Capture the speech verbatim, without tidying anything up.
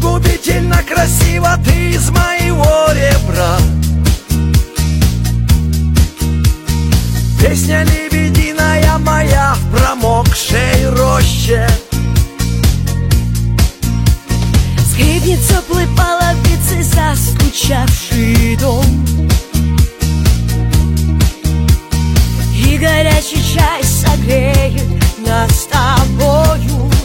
губительно красиво ты из моего ребра. Песня лебединая моя в промокшей роще. Скрипнет теплой половицы заскучавший дом, и горячий чай согреет нас с тобою.